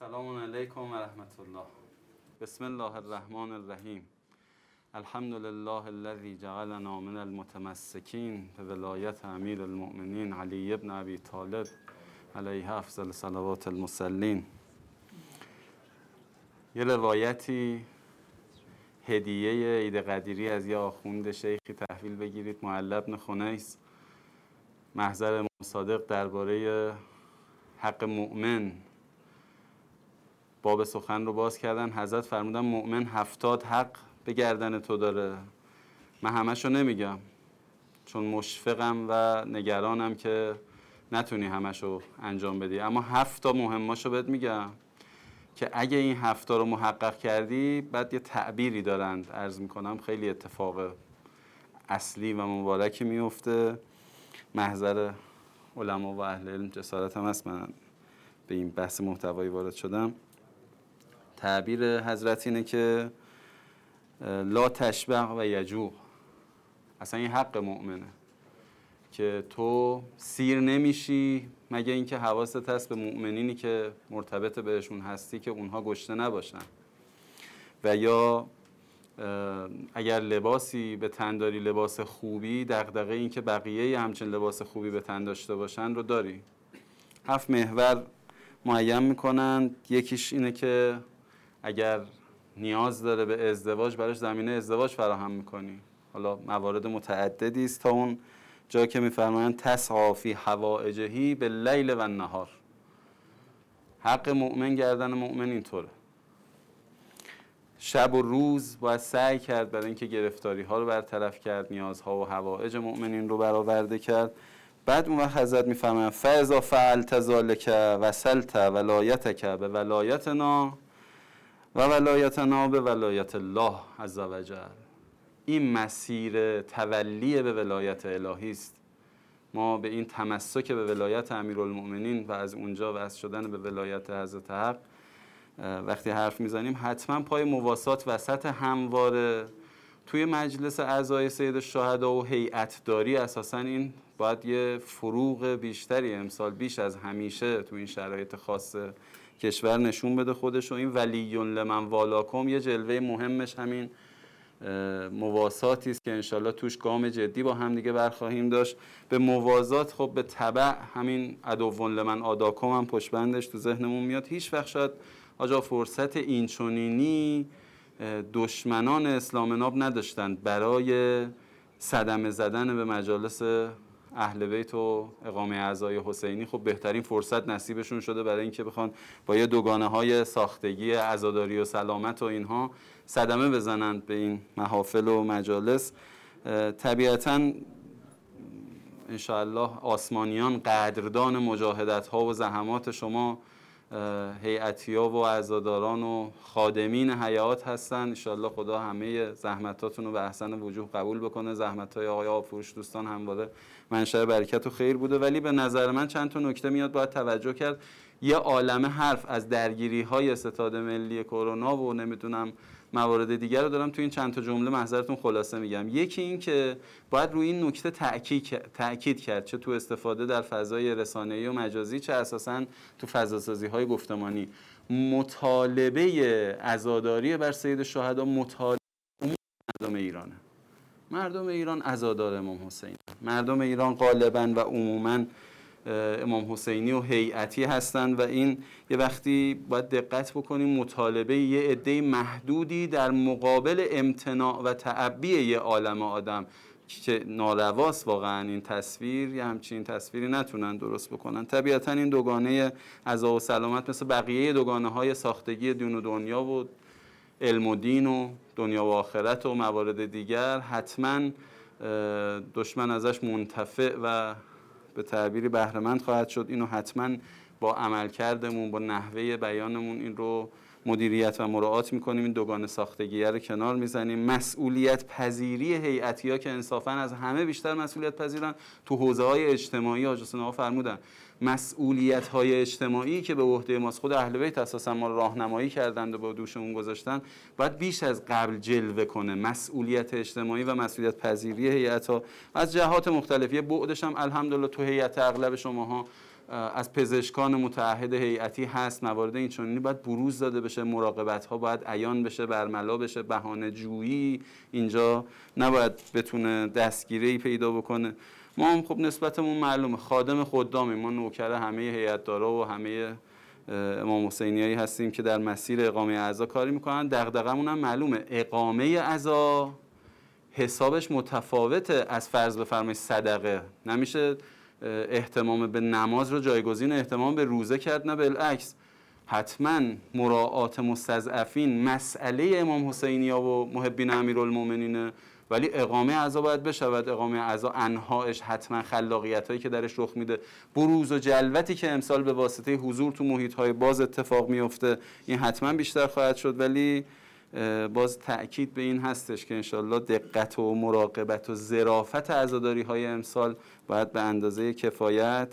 سلام علیکم و رحمت الله. بسم الله الرحمن الرحیم. الحمد لله الذي جعلنا من المتمسکین به ولایت امیر المؤمنین علی ابن ابی طالب علیه افضل صلوات المصلین. یه روایتی هدیه عید قدیری از یه آخوند شیخی تحویل بگیرید، معلی بن خنیس، محضر امام صادق درباره حق مؤمن باب سخن رو باز کردن. حضرت فرمودن مؤمن 70 حق به گردن تو داره. من همشو نمیگم چون مشفقم و نگرانم که نتونی همشو انجام بدی، اما 7 تا مهماشو بهت میگم که اگه این 7 تا رو محقق کردی بعد یه تعبیری دارند عرض میکنم، خیلی اتفاق اصلی و مبارکی میفته. محضر علما و اهل علم جسارتم هست من به این بحث محتوایی وارد شدم. تعبیر حضرت اینه که لا تشبع و یجوع. اصلا این حق مؤمنه که تو سیر نمیشی مگه اینکه حواست هست به مؤمنینی که مرتبط بهشون هستی که اونها گشنه نباشن، و یا اگر لباسی به تن داری، لباس خوبی، دغدغه این که بقیه همچین لباس خوبی به تن داشته باشن رو داری. 7 محور معین میکنن. یکیش اینه که اگر نیاز داره به ازدواج براش زمینه ازدواج فراهم میکنی. حالا موارد متعددی است تا اون جایی که میفرمایند تسعی فی حوائجه باللیل و النهار. حق مؤمن گردن مؤمن اینطوره، شب و روز باید سعی کرد برای اینکه گرفتاری ها رو برطرف کرد، نیازها و حوائج مؤمنین رو برآورده کرد. بعد اون وقت حضرت میفرمایند فاذا فعلت ذلک وصلت ولایتک به ولایتنا و ولایتنا به ولایت الله عز و جل. این مسیر تولی به ولایت الهی است. ما به این تمسک به ولایت امیرالمؤمنین و از اونجا وصل شدن به ولایت حضرت حق وقتی حرف میزنیم حتما پای مواسات وسط همواره. توی مجلس اعضای سید الشهدا و هیئت داری اساسا این باید یه فروغ بیشتری امسال بیش از همیشه تو این شرایط خاص کشور نشون بده خودش. و این ولی لمن والاکم یه جلوه مهمش همین مواساتی است که انشالله توش گام جدی با هم دیگه برخواهیم داشت. به موازات خب به تبع همین عدو لمن آداکم هم پشتبندش تو ذهنمون میاد. هیچ وقت شاید آجا فرصت اینچنینی دشمنان اسلام ناب نداشتند برای صدمه زدن به مجالس اهل بیت و اقامه اعضای حسینی. خب بهترین فرصت نصیبشون شده برای اینکه بخوان با یه دوگانه های ساختگی عزاداری و سلامت و اینها صدمه بزنند به این محافل و مجالس. طبیعتاً انشاءالله آسمانیان قدردان مجاهدت ها و زحمات شما هیئتیا و عزاداران و خادمین حیات هستن. انشاءالله خدا همه زحمتاتون رو به احسن وجوه قبول بکنه. زحمت‌های آقای آبفروش دوستان همواره منشأ برکت و خیر بوده. ولی به نظر من چند تا نکته میاد باید توجه کرد. یه عالمه حرف از درگیری‌های ستاد ملی کرونا و نمیدونم موارد دیگر رو دارم تو این چند تا جمله محضرتون خلاصه میگم. یکی این که باید روی این نکته تأکید کرد، چه تو استفاده در فضای رسانه‌ای و مجازی، چه اساساً تو فضاسازی‌های گفتمانی. مطالبه عزاداری بر سید الشهدا مطالبه مردم ایرانه. مردم ایران عزادار امام حسین، مردم ایران غالباً و عموماً امام حسینی و هیئتی هستند و این یه وقتی باید دقت بکنیم مطالبه یه عده محدودی در مقابل امتناع و تعبیه یه عالم آدم که نارواست. واقعا این تصویر یه همچین تصویری نتونن درست بکنن. طبیعتا این دوگانه عزا و سلامت مثل بقیه دوگانه های ساختگی دین و دنیا و علم و دین و دنیا و آخرت و موارد دیگر حتما دشمن ازش منتفع و به تعبیری بهره‌مند خواهد شد. اینو حتما با عملکردمون، با نحوه بیانمون این رو مدیریت و مراعات میکنیم. این دوگانه ساختگی رو کنار میزنیم. مسئولیت پذیری هیئتی‌ها که انصافا از همه بیشتر مسئولیت پذیرن تو حوزه‌های اجتماعی. حاج حسین آقا فرمودن مسئولیت‌های اجتماعی که به عهده ماست، خود اهل بیت اساسا ما راهنمایی کردند و با دوشمون گذاشتن، باید بیش از قبل جلوه کنه. مسئولیت اجتماعی و مسئولیت پذیری هیئت‌ها از جهات مختلف. یه بعدش هم الحمدلله تو هیئت اغلب شماها از پزشکان متعهد هیئتی هست، موارد این چنینی باید بروز داده بشه، مراقبت ها باید عیان بشه، برملا بشه، بهانه جویی اینجا نباید بتونه دستگیری پیدا بکنه. ما هم خب نسبتمون معلومه، خادم خدامیم، ما نوکر همه هیئت‌دارا و همه امام حسینیایی هستیم که در مسیر اقامه اعضا کاری میکنن. دغدغمون هم معلومه، اقامه اعضا حسابش متفاوته از فرض بفرمایید صدقه. نمیشه اهتمام به نماز رو جایگزین اهتمام به روزه کرد، نه بالعکس. حتما مراعات مستضعفین مسئله امام حسینیا و محبین امیرالمومنینه، ولی اقامه اعضا باید بشود. اقامه اعضا انهایش حتما خلاقیتایی که درش رخ میده، بروز و جلوتی که امسال به واسطه حضور تو محیط‌های باز اتفاق میفته، این حتما بیشتر خواهد شد. ولی باز تأکید به این هستش که انشالله دقت و مراقبت و ظرافت عزاداری‌های امسال باید به اندازه کفایت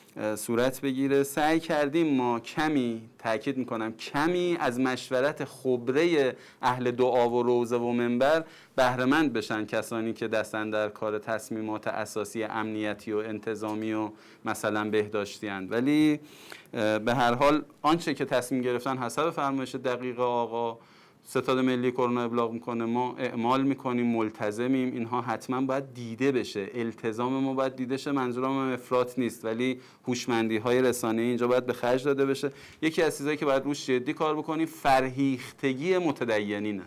صورت بگیره. سعی کردیم ما کمی، تأکید میکنم کمی، از مشورت خبره اهل دعا و روضه و منبر بهره‌مند بشن کسانی که دستن در کار تصمیمات اساسی امنیتی و انتظامی و مثلا بهداشتی اند. ولی به هر حال آنچه که تصمیم گرفتن حسب فرمایش دقیق آقا ستاد ملی کرونا ابلاغ میکنه، ما اعمال میکنیم، ملتزمیم. اینها حتما باید دیده بشه، التزام ما باید دیده شه. منظورم افراط نیست، ولی هوشمندی های رسانه‌ای اینجا باید به خرج داده بشه. یکی از چیزایی که باید روش جدی کار بکنیم فرهیختگی متدینینه.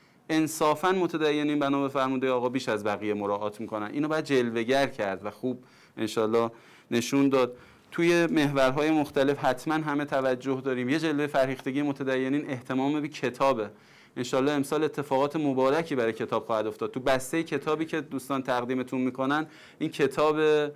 انصافا متدینین بنا به فرموده آقا بیش از بقیه مراعات میکنن، اینو باید جلوه‌گر کرد و خوب انشالله نشون داد. توی محورهای مختلف حتما همه توجه داریم. یه جلوه فرهیختگی متدینین اهتمام به کتابه. انشالله امسال اتفاقات مبارکی برای کتاب خواهد افتاد. تو بسته کتابی که دوستان تقدیمتون میکنن، این کتاب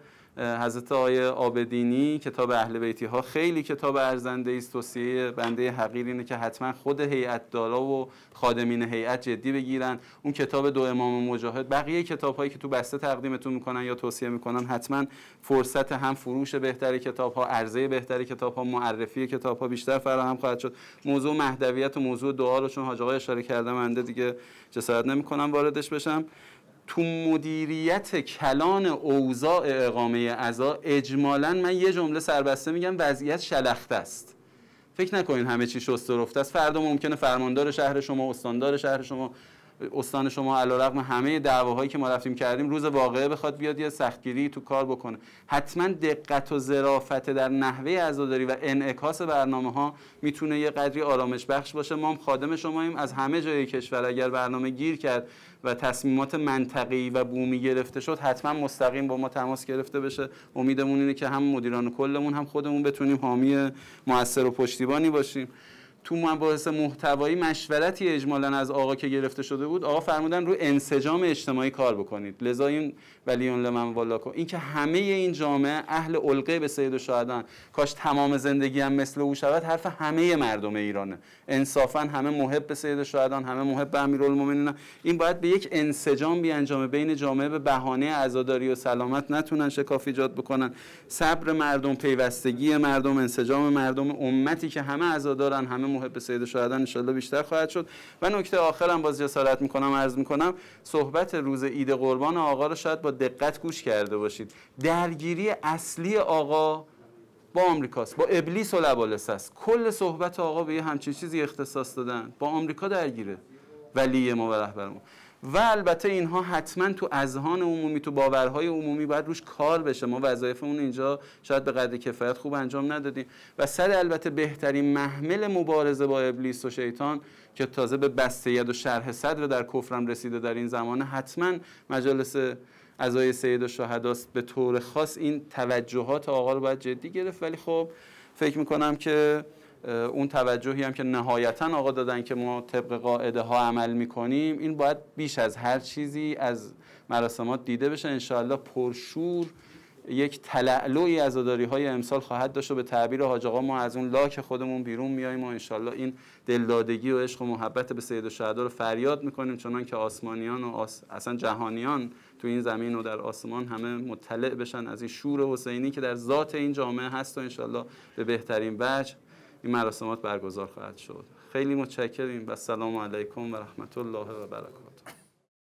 حضرت آقای عابدینی، کتاب اهل بیتی ها، خیلی کتاب ارزنده است. توصیه بنده حقیر اینه که حتما خود هیئت دارا و خادمین هیئت جدی بگیرن. اون کتاب دو امام مجاهد، بقیه کتاب هایی که تو بسته تقدیمتون میکنن یا توصیه میکنن، حتما فرصت هم فروش بهتر کتاب ها، عرضه بهتر کتاب ها، معرفی کتاب ها بیشتر فراهم خواهد شد. موضوع مهدویت و موضوع دعا رو چون حاج آقا اشاره کردم، من دیگه جسارت نمیکنم واردش بشم. تو مدیریت کلان اوضاع اقامه اعضا اجمالاً من یه جمله سربسته میگم، وضعیت شلخته است. فکر نکنین همه چی شسته و رفته است. فردا ممکنه فرماندار شهر شما، استاندار شهر شما، استان شما علیرغم همه دعواهایی که ما رفتیم کردیم، روز واقعه بخواد بیاد یه سختگیری تو کار بکنه. حتما دقت و ظرافت در نحوه عزاداری و انعکاس برنامه‌ها میتونه یه قدری آرامش بخش باشه. ما هم خادم شماییم. از همه جای کشور اگر برنامه گیر کرد و تصمیمات منطقی و بومی گرفته شد، حتما مستقیم با ما تماس گرفته بشه. امیدمون اینه که هم مدیران کلمون هم خودمون بتونیم حامی مؤثر و پشتیبانی باشیم. تو مباحث محتوایی مشورتی اجمالاً از آقا که گرفته شده بود، آقا فرمودن رو انسجام اجتماعی کار بکنید. لذا این ولیون لمن والاکم، این که همه این جامعه اهل علقه به سید الشهداء، کاش تمام زندگی هم مثل او شود، حرف همه مردم ایرانه. انصافاً همه محب به سید الشهداء، همه محب به امیرالمومنین. این باید به یک انسجام بیانجامه بین جامعه، به بهانه عزاداری و سلامت نتونن شکاف ایجاد بکنن. صبر مردم، پیوستگی مردم، انسجام مردم، امتی که همه عزادارن، همه محب سید الشهداء، ان شاءالله بیشتر خواهد شد. و نکته آخرم باز جسارت میکنم عرض میکنم، صحبت روز عید قربان آقا رو شاید با دقت گوش کرده باشید. درگیری اصلی آقا با آمریکاست، با ابلیس و لبالس است. کل صحبت آقا به یه همچین چیزی اختصاص دادن، با آمریکا درگیره، ولی ما و رهبر ما. و البته اینها حتما تو اذهان عمومی، تو باورهای عمومی باید روش کار بشه. ما وظایفمون اینجا شاید به قدر کفایت خوب انجام ندادیم. و البته بهترین محمل مبارزه با ابلیس و شیطان که تازه به بسته ید و شرح صدر در کفرم رسیده در این زمانه، حتما مجالس عزای سید الشهداء است. به طور خاص این توجهات آقا رو باید جدی گرفت. ولی خب فکر میکنم که اون توجهی هم که نهایتاً آقا دادن که ما طبق قاعده ها عمل میکنیم، این باید بیش از هر چیزی از مراسمات دیده بشه. انشاءالله پرشور یک تلألؤی عزاداری های امسال خواهد داشت و به تعبیر حاج آقا ما از اون لاک خودمون بیرون میاییم و انشاءالله این دلدادگی و عشق و محبت به سید الشهداء رو فریاد میکنیم، چنان که آسمانیان و اصلا جهانیان تو این زمین و در آسمان همه مطلع بشن از این شور حسینی که در ذات این جامعه هست و انشاءالله به بهترین وجه این مراسمات برگزار خواهد شد. خیلی متشکریم و السلام علیکم و رحمت الله و برکاته.